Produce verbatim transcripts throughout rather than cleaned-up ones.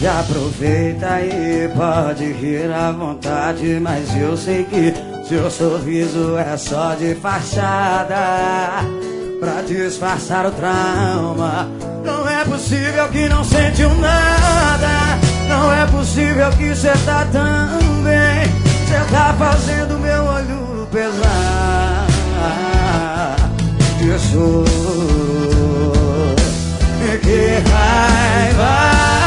E aproveita e pode rir à vontade, mas eu sei que seu sorriso é só de fachada pra disfarçar o trauma. Não é possível que não sentiu nada. Não é possível que cê tá tão bem. Cê tá fazendo meu olho pesar de choro. E que raiva.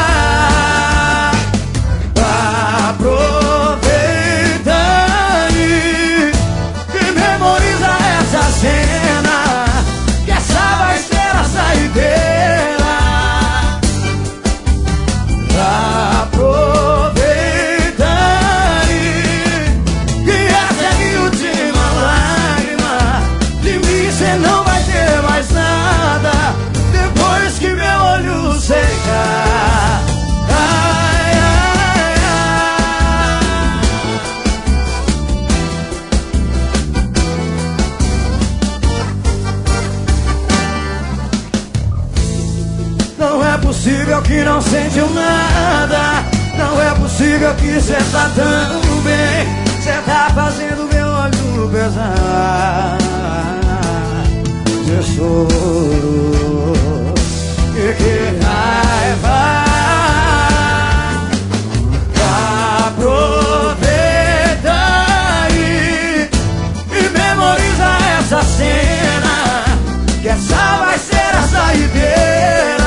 Aproveita e memoriza essa cena, que essa vai ser a saideira. Aproveita e que essa é minha última lágrima. De mim cê não vai ter mais nada depois que meu olho secar. Ai, ai, ai. Não é possível que não sentiu nada. Não é possível que cê tá tão bem. Cê tá fazendo meu olho pesar de choro. E que raiva. Aproveita e, e memoriza essa cena, que essa vai ser a saideira.